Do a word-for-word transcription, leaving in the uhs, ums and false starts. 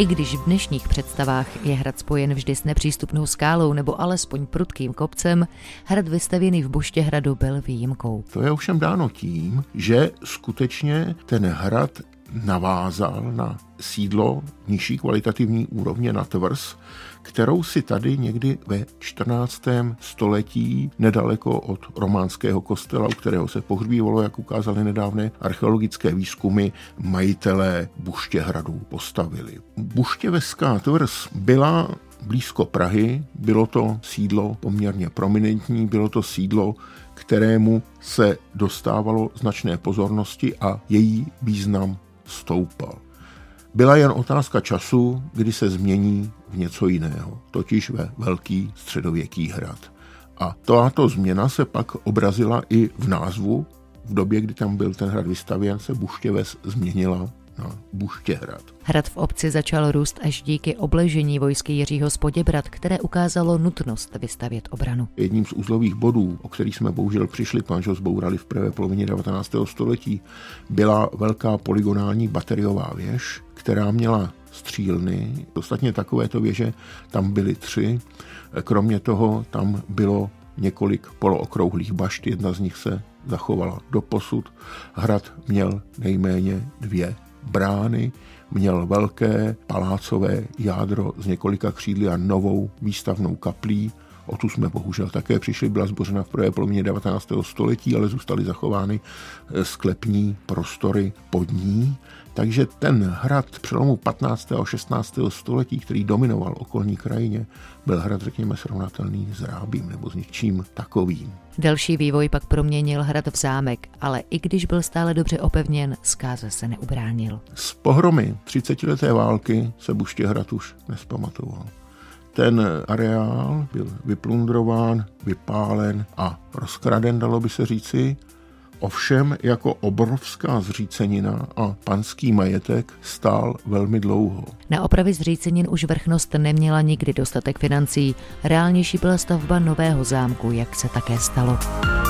I když v dnešních představách je hrad spojen vždy s nepřístupnou skálou nebo alespoň prudkým kopcem, hrad vystavěný v Buštěhradu byl výjimkou. To je ovšem dáno tím, že skutečně ten hrad navázal na sídlo nižší kvalitativní úrovně, na tvrz, kterou si tady někdy ve čtrnáctém století nedaleko od románského kostela, u kterého se pohřbívalo, jak ukázaly nedávné archeologické výzkumy, majitelé Buštěhradu postavili. Buštěveská tvrz byla blízko Prahy, bylo to sídlo poměrně prominentní, bylo to sídlo, kterému se dostávalo značné pozornosti a její význam stoupal. Byla jen otázka času, kdy se změní v něco jiného, totiž ve velký středověký hrad. A tato změna se pak obrazila i v názvu. V době, kdy tam byl ten hrad vystavěn, se Buštěves změnila na Buštěhrad. Hrad v obci začal růst až díky obležení vojsky Jiřího z Poděbrad, které ukázalo nutnost vystavět obranu. Jedním z uzlových bodů, o kterých jsme bohužel přišli, protože ho zbourali v prvé polovině devatenáctého století, byla velká polygonální bateriová věž, která měla střílny. Ostatně takovéto věže tam byly tři. Kromě toho tam bylo několik polookrouhlých bašt, jedna z nich se zachovala doposud. Hrad měl nejméně dvě brány, měl velké palácové jádro z několika křídly a novou výstavnou kaplí. O tu jsme bohužel také přišli, byla zbořena v prvé polovině devatenáctého století, ale zůstaly zachovány sklepní prostory pod ní. Takže ten hrad přelomu patnáctého a šestnáctého století, který dominoval okolní krajině, byl hrad, řekněme, srovnatelný s Rábím nebo s něčím takovým. Další vývoj pak proměnil hrad v zámek, ale i když byl stále dobře opevněn, zkáze se neubránil. Z pohromy třicetileté války se Buštěhrad už nespamatoval. Ten areál byl vyplundrován, vypálen a rozkraden, dalo by se říci. Ovšem jako obrovská zřícenina a panský majetek stál velmi dlouho. Na opravy zřícenin už vrchnost neměla nikdy dostatek financí. Reálnější byla stavba nového zámku, jak se také stalo.